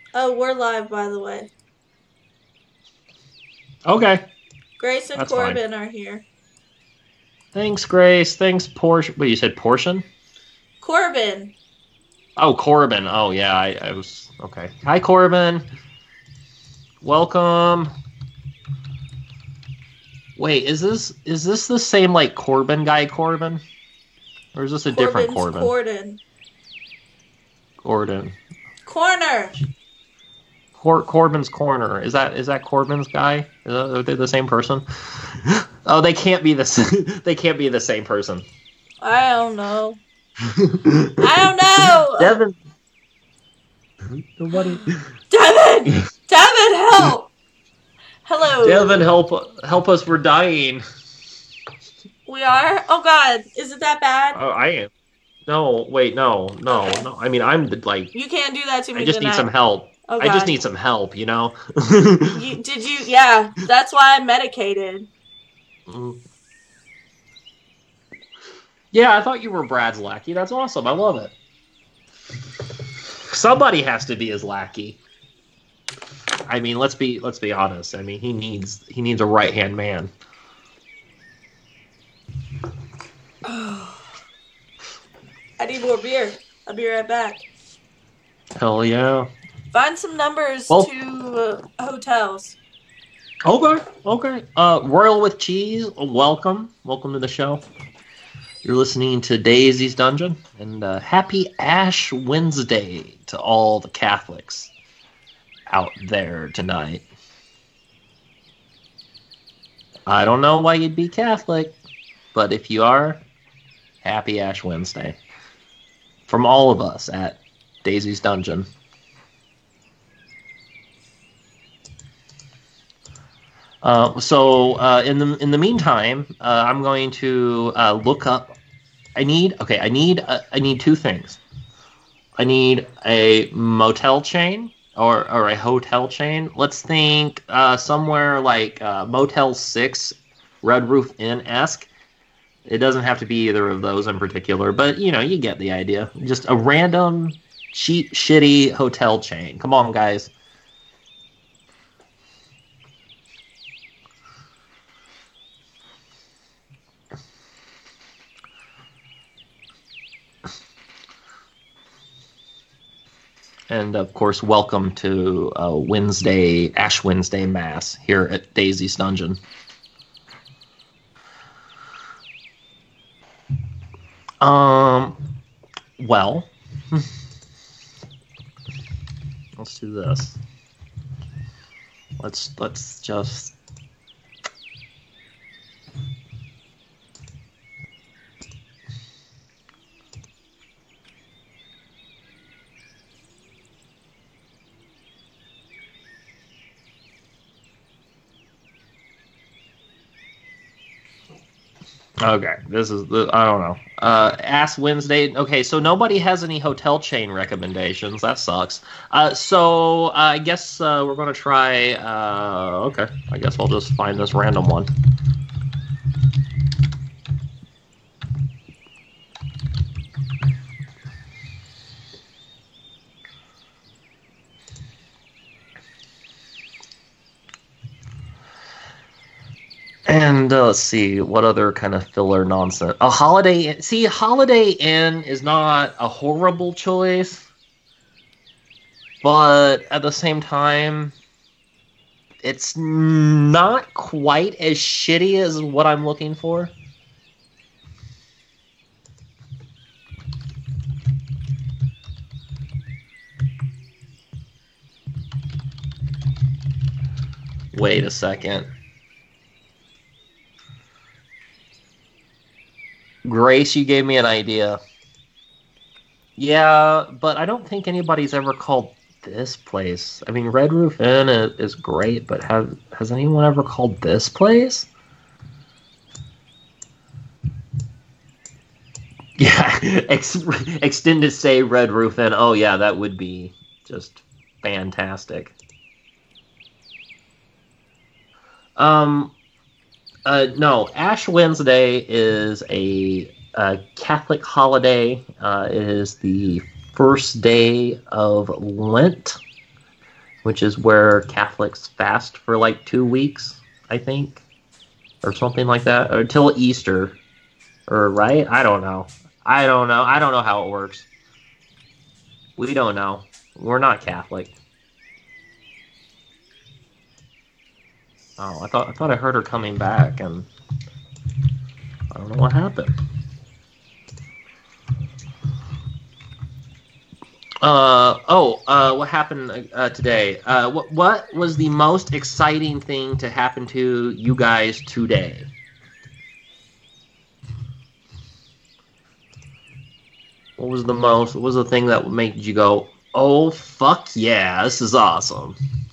Oh, we're live, by the way. Okay, Grace and that's fine. Corbin are here. Thanks, Grace. Thanks, Portion. Wait, you said portion? Corbin! Oh, Corbin. Oh, yeah, I was okay. Hi, Corbin. Welcome. Wait, is this the same like Corbin guy, Corbin, or is this a different Corbin's Corbin? Corden. Gordon. Corner! Corbin's corner. Is that Corbin's guy? Are they the same person? Oh, they can't be the they can't be the same person. I don't know. I don't know! Devin. Nobody. Devin! Devin, help! Hello. Devin, help us. We're dying. We are? Oh god, is it that bad? Oh, I am. No, wait, no. Okay. I mean, I'm like, You can't do that to me I just need some tonight. help. Oh I just god. need some help, you know? Did you? Yeah, that's why I'm medicated. Yeah, I thought you were Brad's lackey. That's awesome. I love it. Somebody has to be his lackey. I mean, let's be honest. I mean, he needs a right-hand man. I need more beer. I'll be right back. Hell yeah. Find some numbers Well- to hotels. Okay. Royal with Cheese, welcome to the show. You're listening to Daisy's Dungeon, and happy Ash Wednesday to all the Catholics out there tonight. I don't know why you'd be Catholic, but if you are, happy Ash Wednesday. From all of us at Daisy's Dungeon. In the meantime, I'm going to look up. I need two things. I need a motel chain or a hotel chain. Let's think somewhere like Motel 6, Red Roof Inn-esque. It doesn't have to be either of those in particular, but you get the idea. Just a random, cheap, shitty hotel chain. Come on, guys. And of course, welcome to Ash Wednesday Mass here at Daisy's Dungeon. Well, let's do this. Let's just. Okay, I don't know. Ask Wednesday. Okay, so nobody has any hotel chain recommendations. That sucks. I guess we're gonna try. Okay, I guess I'll just find this random one. And let's see, what other kind of filler nonsense? A Holiday. See, Holiday Inn is not a horrible choice, but at the same time, it's not quite as shitty as what I'm looking for. Wait a second. Grace, you gave me an idea. Yeah, but I don't think anybody's ever called this place. I mean, Red Roof Inn is great, but has anyone ever called this place? Yeah, extended stay Red Roof Inn. Oh yeah, that would be just fantastic. No, Ash Wednesday is a Catholic holiday. It is the first day of Lent. which is where Catholics fast for like 2 weeks, I think, or something like that, or until Easter, or right? I don't know. I don't know. I don't know how it works. We don't know. We're not Catholic. Oh, I thought I heard her coming back, and I don't know what happened. What happened today? What was the most exciting thing to happen to you guys today? What was the thing that made you go, oh, fuck yeah, this is awesome?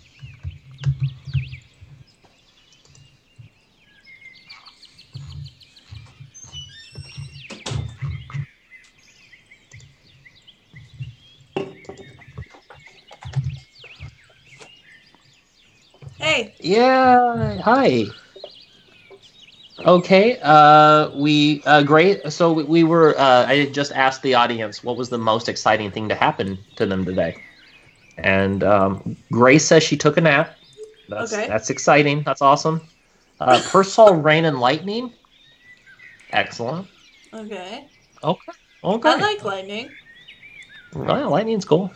Hey. Yeah, hi. Okay, great. So we were, I just asked the audience what was the most exciting thing to happen to them today. And Grace says she took a nap. That's exciting. That's awesome. Purse saw rain and lightning. Excellent. Okay. Okay. I like lightning. Well, lightning's cool.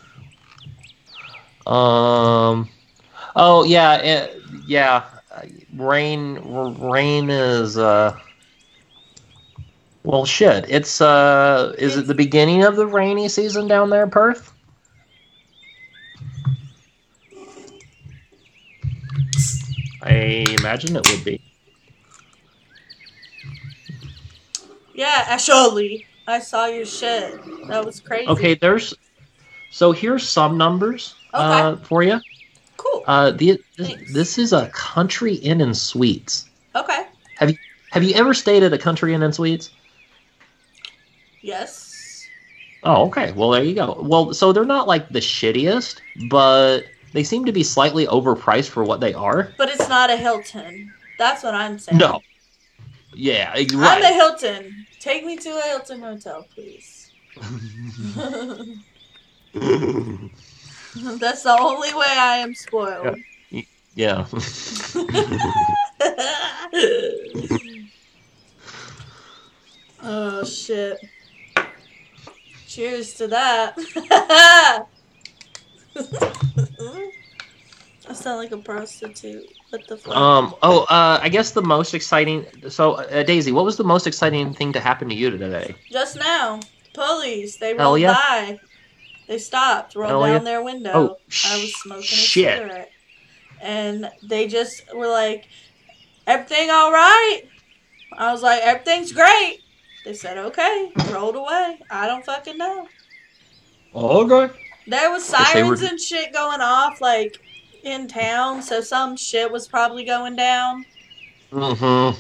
Oh yeah, yeah. Rain is well, shit. Is it the beginning of the rainy season down there in Perth? I imagine it would be. Yeah, actually, I saw your shit. That was crazy. Okay, here's some numbers for you. Cool. This is a Country Inn and Suites. Okay. Have you ever stayed at a Country Inn and Suites? Yes. Oh, okay. Well, there you go. Well, so they're not like the shittiest, but they seem to be slightly overpriced for what they are. But it's not a Hilton. That's what I'm saying. No. Yeah, right. I'm a Hilton. Take me to a Hilton hotel, please. That's the only way I am spoiled. Yeah. Oh, shit. Cheers to that. I sound like a prostitute. What the fuck? I guess the most exciting... So, Daisy, what was the most exciting thing to happen to you today? Just now. Police. They rolled by. They stopped, rolled down their window. Oh, I was smoking a cigarette. And they just were like, everything all right? I was like, everything's great. They said, okay. Rolled away. I don't fucking know. Okay. There was sirens and shit going off, like, in town, so some shit was probably going down. Mm-hmm.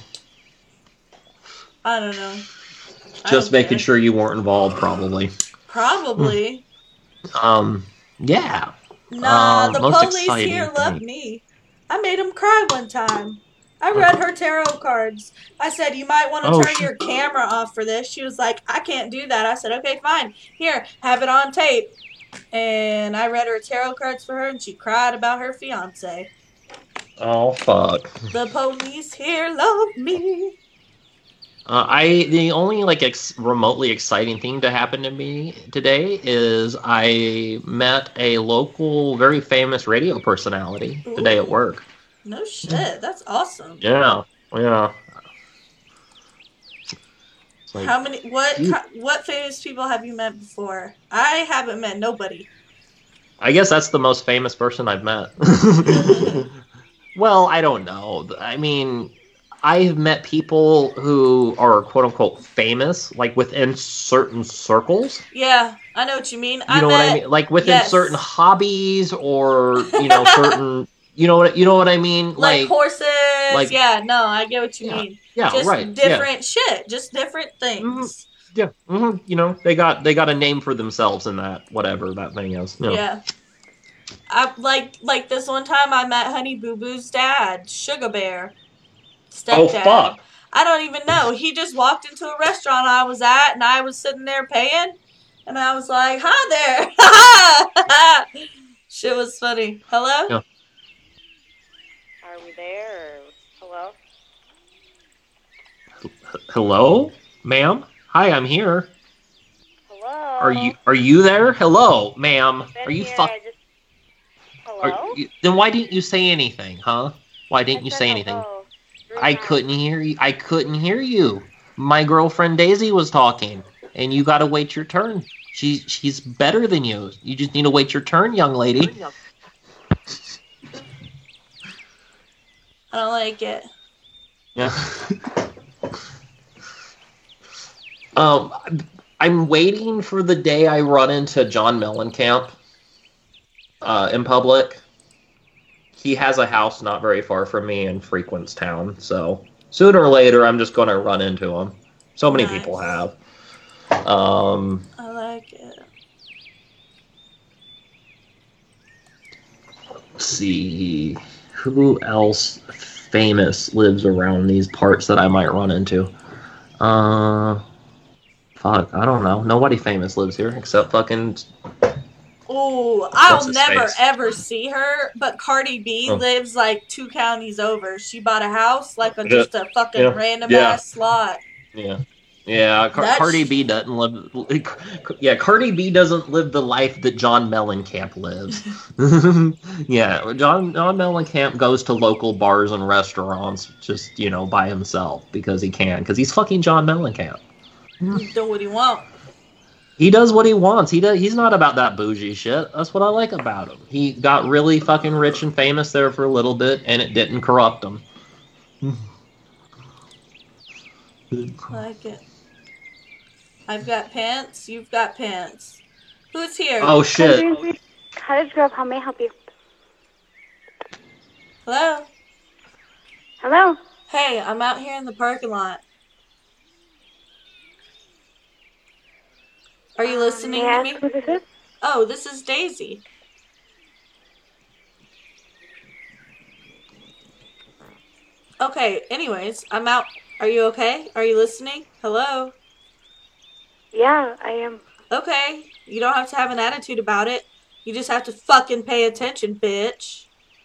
I don't know. Just making sure you weren't involved, probably. Probably. Yeah. Nah, the police here love me. I made them cry one time. I read her tarot cards. I said, you might want to turn your camera off for this. She was like, I can't do that. I said, okay, fine. Here, have it on tape. And I read her tarot cards for her, and she cried about her fiance. Oh, fuck. The police here love me. The only remotely exciting thing to happen to me today is I met a local, very famous radio personality today at work. No shit, that's awesome. Yeah. Like, how many? What famous people have you met before? I haven't met nobody. I guess that's the most famous person I've met. Well, I don't know. I mean, I've met people who are quote unquote famous, like within certain circles. Yeah, I know what you mean. You know what I mean? Like within certain hobbies, or certain. You know what I mean? Like horses. Yeah, no, I get what you mean. Yeah, just right. Different shit. Just different things. Mm-hmm. Yeah. Mm-hmm. They got a name for themselves in that, whatever that thing is. Yeah. I like this one time I met Honey Boo Boo's dad, Sugar Bear. Stepdad. Oh, fuck. I don't even know. He just walked into a restaurant I was at, and I was sitting there paying, and I was like, hi there. Shit was funny. Hello? Yeah. Are we there? Hello? Hello, ma'am? Hi, I'm here. Hello? Are you there? Hello, ma'am. Are you Hello? Then why didn't you say anything, huh? Why didn't you say anything? I couldn't hear you. I couldn't hear you. My girlfriend Daisy was talking, and you gotta wait your turn. She's better than you. You just need to wait your turn, young lady. I don't like it. Yeah. I'm waiting for the day I run into John Mellencamp in public. He has a house not very far from me and frequents town, so sooner or later I'm just going to run into him. So many people have. I like it. Let's see. Who else famous lives around these parts that I might run into? Fuck, I don't know. Nobody famous lives here except fucking... Ooh, I'll never ever see her, but Cardi B lives like 2 counties over. She bought a house like just a fucking random ass slot. Yeah, Cardi B doesn't live. Yeah, Cardi B doesn't live the life that John Mellencamp lives. Yeah, John Mellencamp goes to local bars and restaurants just by himself because he can, because he's fucking John Mellencamp. Do what he wants. He does what he wants. He's not about that bougie shit. That's what I like about him. He got really fucking rich and famous there for a little bit, and it didn't corrupt him. I like it. I've got pants. You've got pants. Who's here? Oh shit. Cottage Grove, how may I help you? Hello? Hello? Hey, I'm out here in the parking lot. Are you listening to me? Who this is? Oh, this is Daisy. Okay, anyways, I'm out. Are you okay? Are you listening? Hello? Yeah, I am. Okay, you don't have to have an attitude about it. You just have to fucking pay attention, bitch.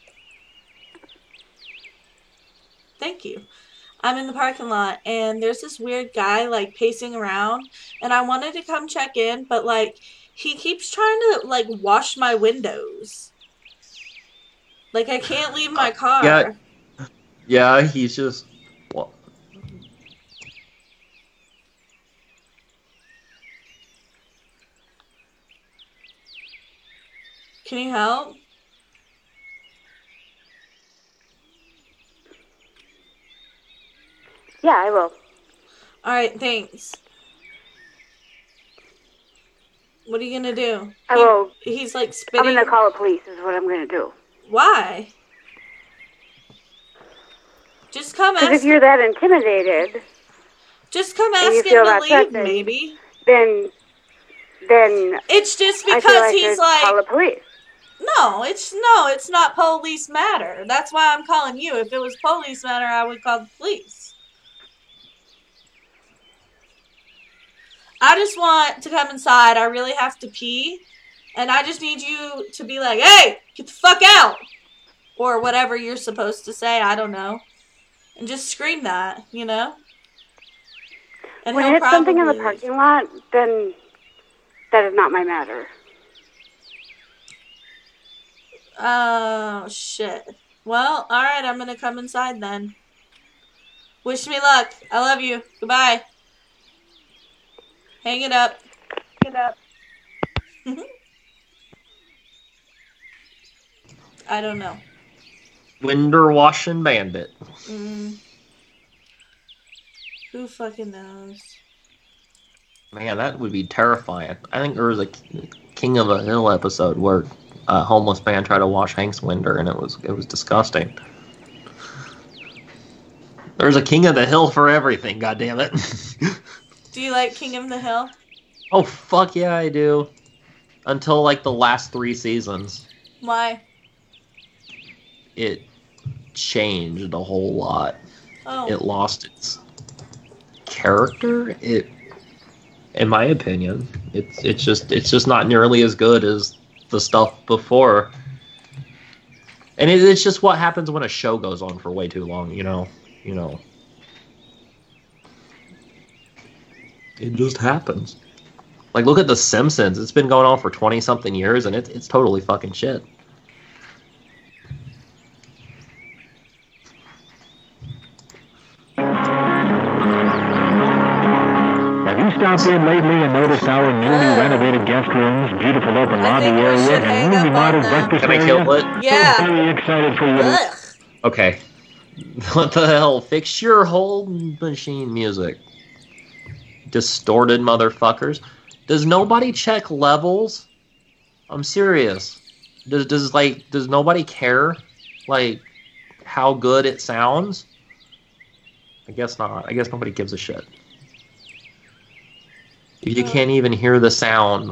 Thank you. I'm in the parking lot, and there's this weird guy, like, pacing around, and I wanted to come check in, but, like, he keeps trying to, like, wash my windows. Like, I can't leave my car. Yeah, he's just... Well, can you help? Yeah, I will. Alright, thanks. What are you gonna do? I will. He's like spitting. I'm gonna call the police is what I'm gonna do. Why? Just come ask. Because if you're that intimidated... Just come ask him to leave, maybe. Then... It's just because he's like... call the police. No, it's not police matter. That's why I'm calling you. If it was police matter, I would call the police. I just want to come inside. I really have to pee. And I just need you to be like, hey, get the fuck out. Or whatever you're supposed to say. I don't know. And just scream that, And when it's something in the parking lot, then that is not my matter. Oh, shit. Well, alright, I'm gonna come inside then. Wish me luck. I love you. Goodbye. Hang it up. I don't know. Window washing bandit. Who fucking knows? Man, that would be terrifying. I think there was a King of a Hill episode where a homeless man tried to wash Hank's window, and it was disgusting. There's a King of the Hill for everything, goddammit. Do you like King of the Hill? Oh, fuck yeah, I do. Until, like, the last 3 seasons. Why? It changed a whole lot. Oh. It lost its character. In my opinion, it's just not nearly as good as the stuff before. And it's just what happens when a show goes on for way too long, It just happens. Like, look at The Simpsons. It's been going on for 20-something years, and it's totally fucking shit. Have you stopped in lately and noticed our newly renovated guest rooms, beautiful open lobby area, and newly modeled breakfast area? Can I kill it? Yeah. I'm very excited for you. Ugh. Okay. What the hell? Fix your whole machine music. Distorted motherfuckers. Does nobody check levels? I'm serious. Does nobody care, like, how good it sounds? I guess not. I guess nobody gives a shit. If you can't even hear the sound.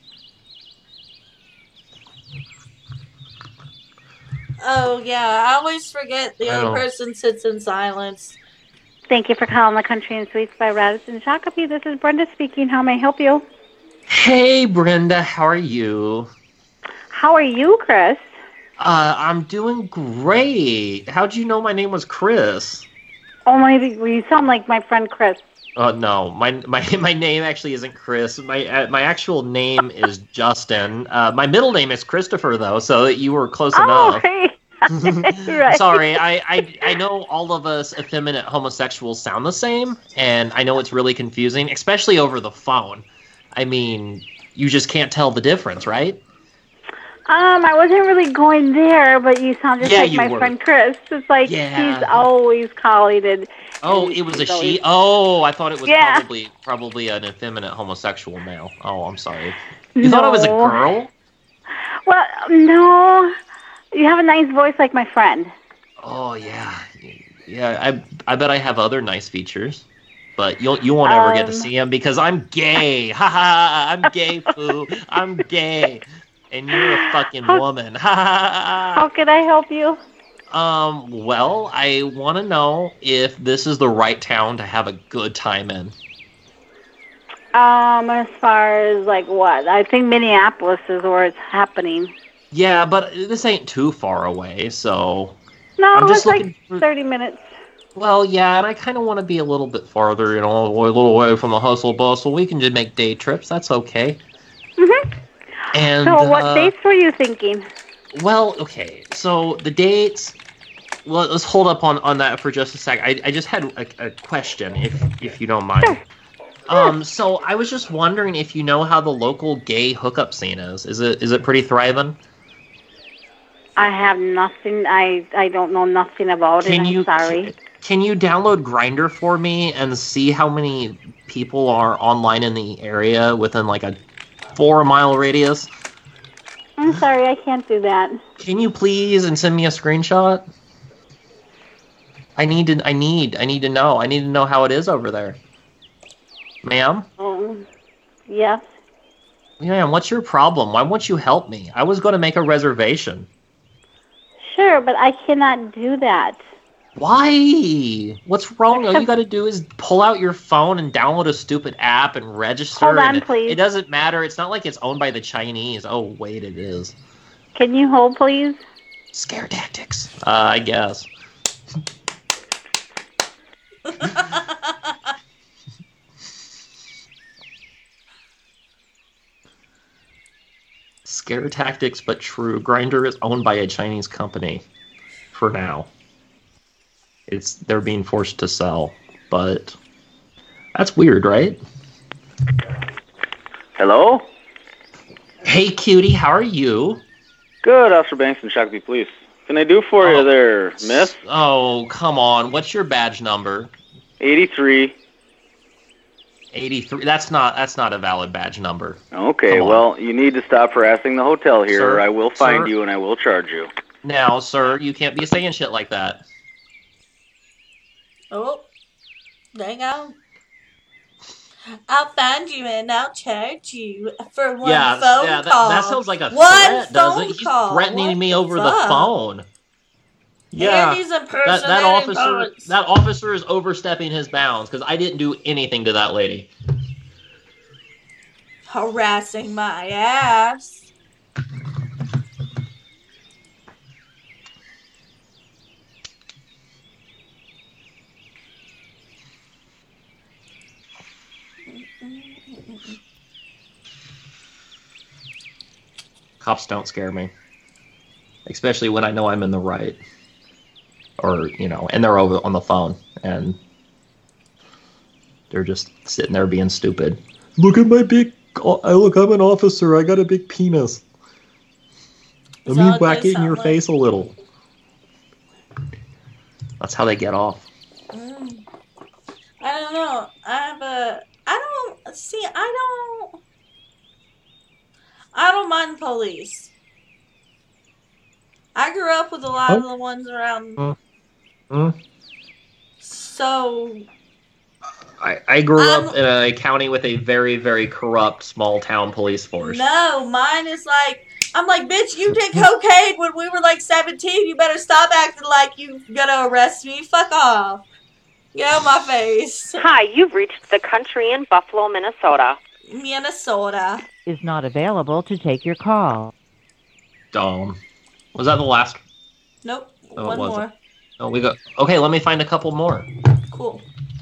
Oh, yeah. I always forget the other person sits in silence. Thank you for calling the Country and Sweets by Radisson Shakopee. This is Brenda speaking. How may I help you? Hey, Brenda. How are you? How are you, Chris? I'm doing great. How'd you know my name was Chris? Oh, you sound like my friend Chris. No, my name actually isn't Chris. My actual name is Justin. My middle name is Christopher, though, so you were close enough. Hey. Right. Sorry, I know all of us effeminate homosexuals sound the same, and I know it's really confusing, especially over the phone. I mean, you just can't tell the difference, right? I wasn't really going there, but you sound just like my friend Chris. It's like he's always calling and... Oh, it was a she? Oh, I thought it was probably an effeminate homosexual male. Oh, I'm sorry. You thought I was a girl? Well, no. You have a nice voice like my friend. Oh, yeah. Yeah, I bet I have other nice features. But you won't ever get to see them because I'm gay. Ha ha, I'm gay, foo. I'm gay. And you're a fucking woman. Ha ha. How can I help you? Well, I want to know if this is the right town to have a good time in. As far as, like, what? I think Minneapolis is where it's happening. Yeah, but this ain't too far away, so... No, it's like 30 minutes. Well, yeah, and I kind of want to be a little bit farther, a little away from the hustle bustle. We can just make day trips. That's okay. Mm-hmm. And, so what dates were you thinking? Well, okay, so the dates... Well, let's hold up on that for just a sec. I just had a question, if you don't mind. Sure. So I was just wondering if you know how the local gay hookup scene is. Is it pretty thriving? I have nothing. I don't know nothing about it. I'm sorry. Can you download Grindr for me and see how many people are online in the area within like a 4-mile radius? I'm sorry, I can't do that. Can you please and send me a screenshot? I need to know. I need to know how it is over there. Ma'am? Yes. Ma'am, what's your problem? Why won't you help me? I was going to make a reservation. Sure, but I cannot do that. Why? What's wrong? All you got to do is pull out your phone and download a stupid app and register. Hold on, please. It doesn't matter. It's not like it's owned by the Chinese. Oh, wait, it is. Can you hold, please? Scare tactics. I guess. Scare tactics, but true. Grindr is owned by a Chinese company. For now. They're being forced to sell. But that's weird, right? Hello? Hey, cutie, how are you? Good, Officer Bankston, Shakopee Police. Can I do for you there, miss? Oh, come on. What's your badge number? 83. 83. That's not a valid badge number. Okay, well, you need to stop harassing the hotel here, Sir, or I will find you and I will charge you. Now, sir, you can't be saying shit like that. Oh, dang on. I'll find you and I'll charge you for one phone call. That sounds like a threat, doesn't it? He's threatening me over the phone. Yeah, that officer is overstepping his bounds because I didn't do anything to that lady. Harassing my ass. Cops don't scare me. Especially when I know I'm in the right. Or, and they're over on the phone. And they're just sitting there being stupid. Look at my big... I'm an officer. I got a big penis. Let me whack it in your face a little. That's how they get off. I don't know. I don't mind police. I grew up with a lot of the ones around. So. I grew up in a county with a very, very corrupt small town police force. No, mine is like, I'm like, bitch, you did cocaine when we were like 17. You better stop acting like you gonna arrest me. Fuck off. Get out of my face. Hi, you've reached the Country in Buffalo, Minnesota. Minnesota. Is not available to take your call. Dumb. Was that the last? Nope. One more. Oh, we got. Okay, let me find a couple more. Cool.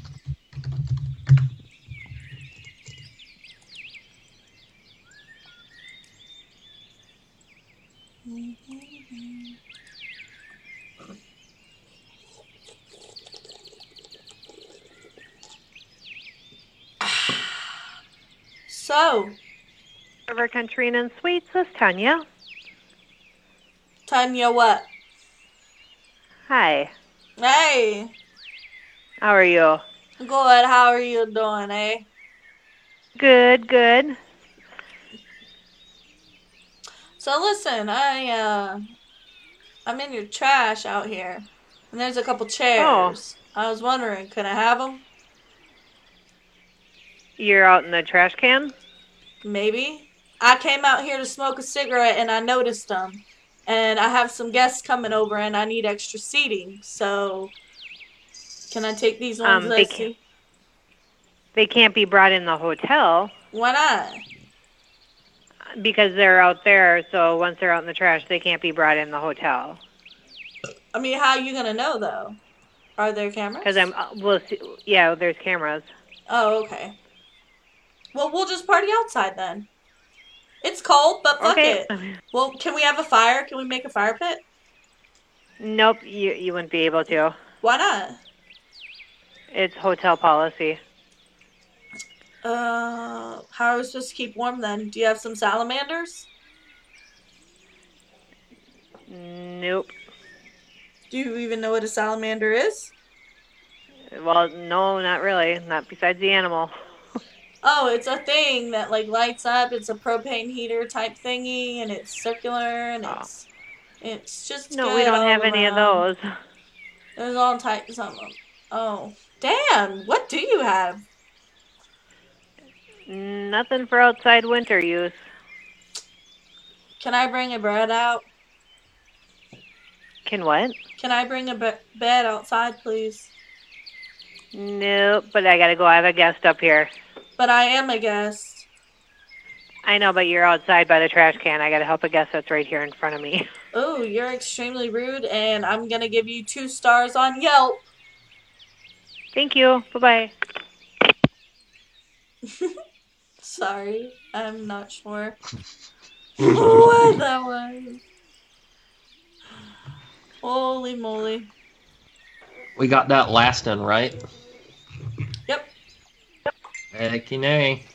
So, River Country Inn and Suites, this is Tanya. Tanya what? Hi. Hey. How are you? Good. How are you doing, eh? Good, good. So listen, I'm in your trash out here, and there's a couple chairs. Oh. I was wondering, can I have them? You're out in the trash can? Maybe. I came out here to smoke a cigarette and I noticed them. And I have some guests coming over and I need extra seating. So, can I take these ones I see? They can't be brought in the hotel. Why not? Because they're out there, so once they're out in the trash, they can't be brought in the hotel. I mean, how are you going to know, though? Are there cameras? Because yeah, there's cameras. Oh, okay. Well, we'll just party outside then. It's cold, but fuck it. Well, can we have a fire? Can we make a fire pit? Nope, you wouldn't be able to. Why not? It's hotel policy. How are we supposed to keep warm then? Do you have some salamanders? Nope. Do you even know what a salamander is? Well, no, not really. Not besides the animal. Oh, it's a thing that like lights up. It's a propane heater type thingy, and it's circular, and it's just no. We don't have any of those. There's all types of them. Oh, damn! What do you have? Nothing for outside winter use. Can I bring a bed out? Can what? Can I bring a bed outside, please? Nope, but I gotta go. I have a guest up here. But I am a guest. I know, but you're outside by the trash can. I gotta help a guest that's right here in front of me. Oh, you're extremely rude, and I'm gonna give you 2 stars on Yelp. Thank you. Bye-bye. Sorry, I'm not sure what that was. Holy moly. We got that last one, right? Yep. Hecky nay.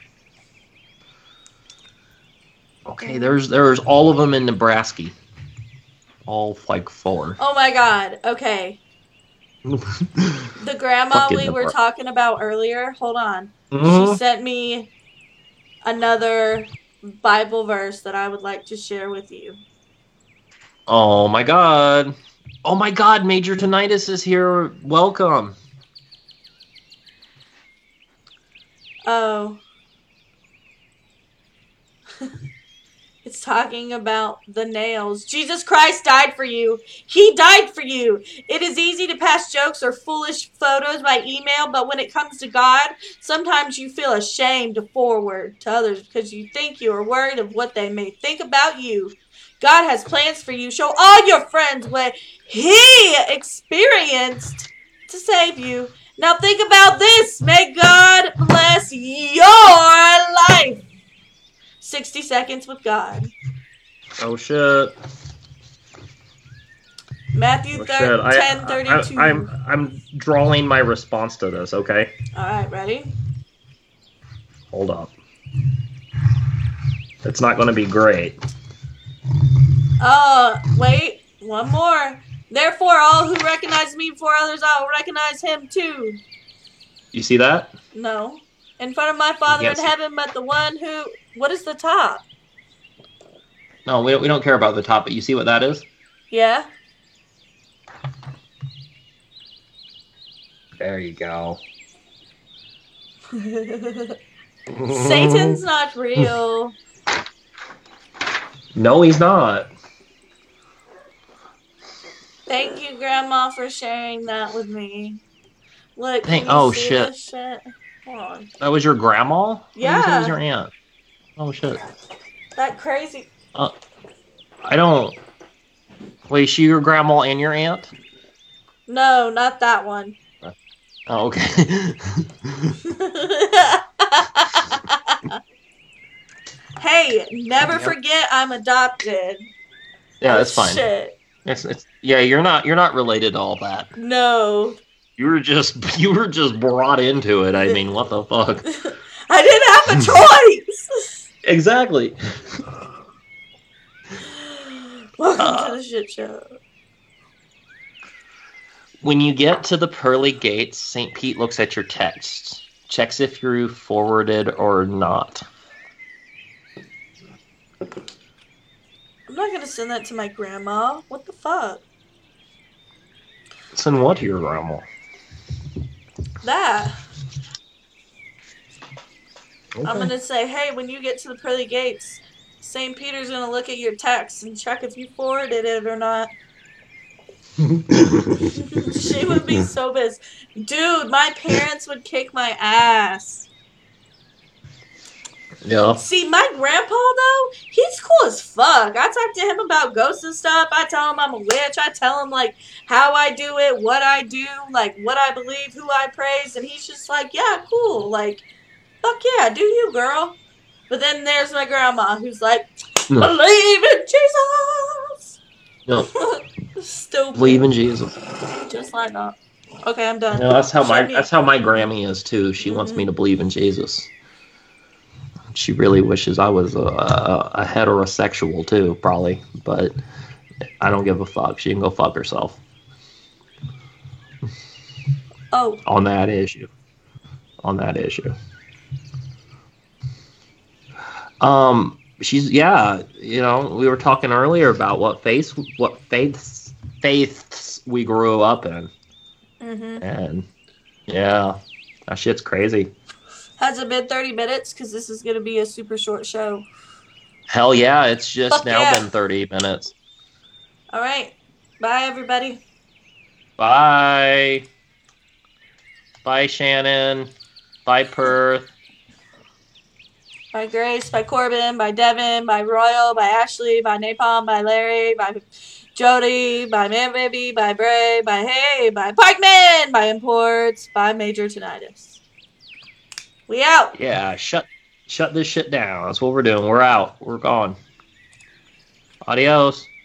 Okay, there's all of them in Nebraska. All like 4. Oh my god, okay. The grandma we were talking about earlier, hold on. Mm-hmm. She sent me another Bible verse that I would like to share with you. Oh my god. Oh my god, Major Tinnitus is here. Welcome. Oh. It's talking about the nails. Jesus Christ died for you. He died for you. It is easy to pass jokes or foolish photos by email, but when it comes to God, sometimes you feel ashamed to forward to others because you think you are worried of what they may think about you. God has plans for you. Show all your friends what He experienced to save you. Now think about this. May God bless your life. 60 seconds with God. Oh shit. Matthew 10:32. I'm drawing my response to this, okay? Alright, ready? Hold up. It's not going to be great. Wait. One more. Therefore, all who recognize me before others, I will recognize him too. You see that? No. In front of my Father in heaven, but the one who... What is the top? No, we don't care about the top, but you see what that is? Yeah. There you go. Satan's not real. No, he's not. Thank you, Grandma, for sharing that with me. Look, oh shit. This shit? Hold on. That was your grandma? Yeah. That was your aunt. Oh shit. That crazy. I don't. Wait, is she your grandma and your aunt? No, not that one. Oh, okay. Hey, never forget I'm adopted. Yeah, that's fine. Shit. Yeah, you're not related to all that. No. You were just brought into it. I mean, what the fuck? I didn't have a choice. Exactly. Welcome to the shit show. When you get to the pearly gates, St. Pete looks at your texts, checks if you're forwarded or not. I'm not gonna send that to my grandma. What the fuck? Send what to your grandma? That. Okay. I'm gonna say, hey, when you get to the pearly gates, St. Peter's gonna look at your text and check if you forwarded it or not. She would be so pissed. Dude, my parents would kick my ass. Yeah. See, my grandpa, though, he's cool as fuck. I talk to him about ghosts and stuff. I tell him I'm a witch. I tell him, like, how I do it, what I do, like, what I believe, who I praise. And he's just like, yeah, cool. Like, fuck yeah, do you, girl. But then there's my grandma who's like, believe in Jesus. No. Stupid. Believe in Jesus. Just like that. Okay, I'm done. No, that's how my Grammy is too. She wants me to believe in Jesus. She really wishes I was a heterosexual too, probably. But I don't give a fuck. She can go fuck herself. Oh. On that issue. She's we were talking earlier about what faiths we grew up in. Mm-hmm. And yeah, that shit's crazy. Has it been 30 minutes? Because this is going to be a super short show. Hell yeah, it's just been 30 minutes. All right. Bye, everybody. Bye. Bye, Shannon. Bye, Perth. Bye, Grace. Bye, Corbin. Bye, Devin. Bye, Royal. Bye, Ashley. Bye, Napalm. Bye, Larry. Bye, Jody. Bye, Man Baby. Bye, Bray. Bye, Hey. Bye, Pikeman. Bye, Imports. Bye, Major Tinnitus. We out. Yeah, shut this shit down. That's what we're doing. We're out. We're gone. Adios.